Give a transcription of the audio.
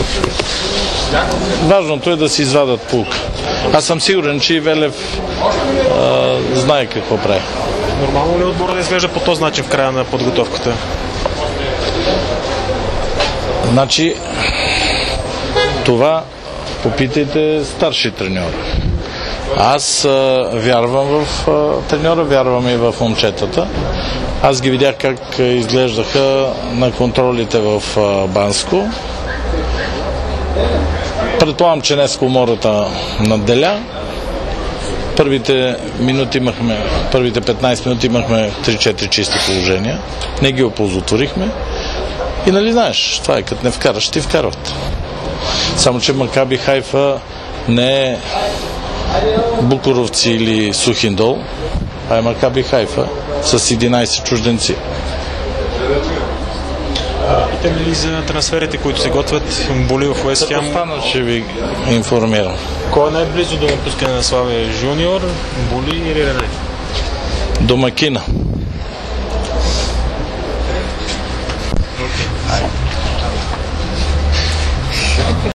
Важното е да си извадат пулка. Аз съм сигурен, че и Велев знае какво прави. Нормално ли е отбора да изглежда по този начин в края на подготовката? Значи, това попитайте старши треньор. Аз вярвам в треньора, вярвам и в момчетата. Аз ги видях как изглеждаха на контролите в Банско. Предполагам, че днес умората надделя. Първите 15 минути имахме 3-4 чисти положения. Не ги оползотворихме. И нали знаеш, това е като не вкараш, ти вкарват. Само че Макаби Хайфа не е Букуровци или Сухиндол, а е Макаби Хайфа с 11 чужденци. Питам ли за трансферите, които се готвят? Боли в Уест Хем? Стана, ще ви информирам. Кой е най-близо до напускане на Славия? Жуниор, Боли или Рене? Домакина.